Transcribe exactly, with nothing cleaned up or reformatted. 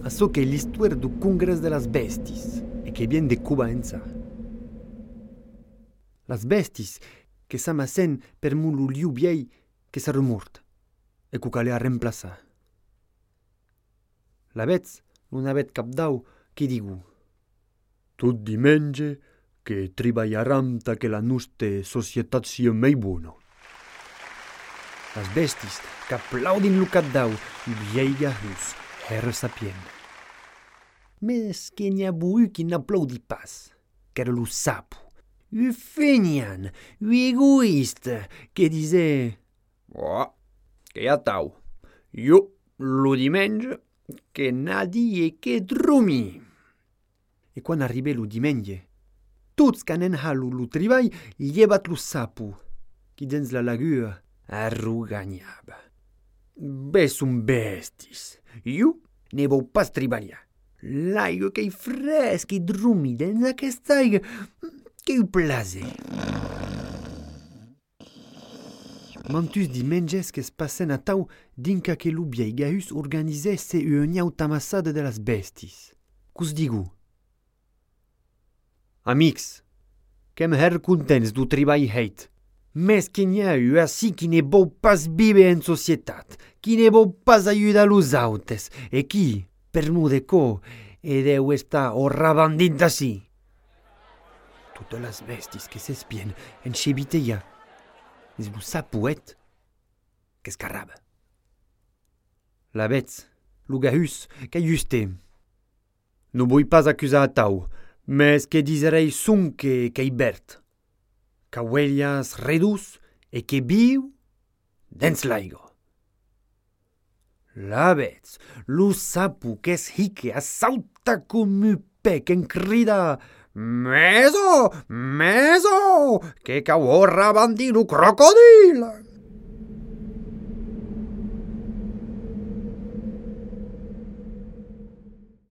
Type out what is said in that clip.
Açò qu'est l'histoire du Congrès de las Besties et qui vient de començar. Las Besties que s'amassen per mon liu viei que s'ha remort e que calea reemplaçar. La vetz non avet cap dau qui digu. Tot diumenge que treballaram ta que la nostra societat sia mai bona. Las Besties qu'aplaudin lo cap dau i vieiga hus herre sapient. Mes que n'hi ha bui qui n'aplaudi pas, qu'era lo sapo, u fenian, u egoista, que disait oh, que ja tau, jo, lo diumenge, que nadie que drumi. E quan arribè lo diumenge, tots qu'anen halu lo treball llevat lo sapo, qui dins la lagua arrugagnava. Be son bestis, jo ne vau pas treballar. L'aigua qu'ei fresc i drumi dins aquesta aigua, que u plase. Mantus dimenges que es passen a tau dinca que lo biaigahus organisesse una autamassada de las bestis. Cus digu? Amics, qu'em her contents du treball heit. Mes que n'hi ha eu assi qui ne vau pas vive en societat, qui ne vau pas ajudar los autes, e qui, per nu de co, e deu estar orrabandint assi. Totes las bestis que s'espien en xebiteia, es lo sapuet que escarraba. La vetz, lo gahus, que juste. No vull pas acusar a tau, mes que diserei sun que qu'ei bert. Cauelias redus e que viu dins l'aigua. La vetz, lo sapu qu'es hique a sauta com un pec en crida Meso, meso, que cau orra bandino crocodil.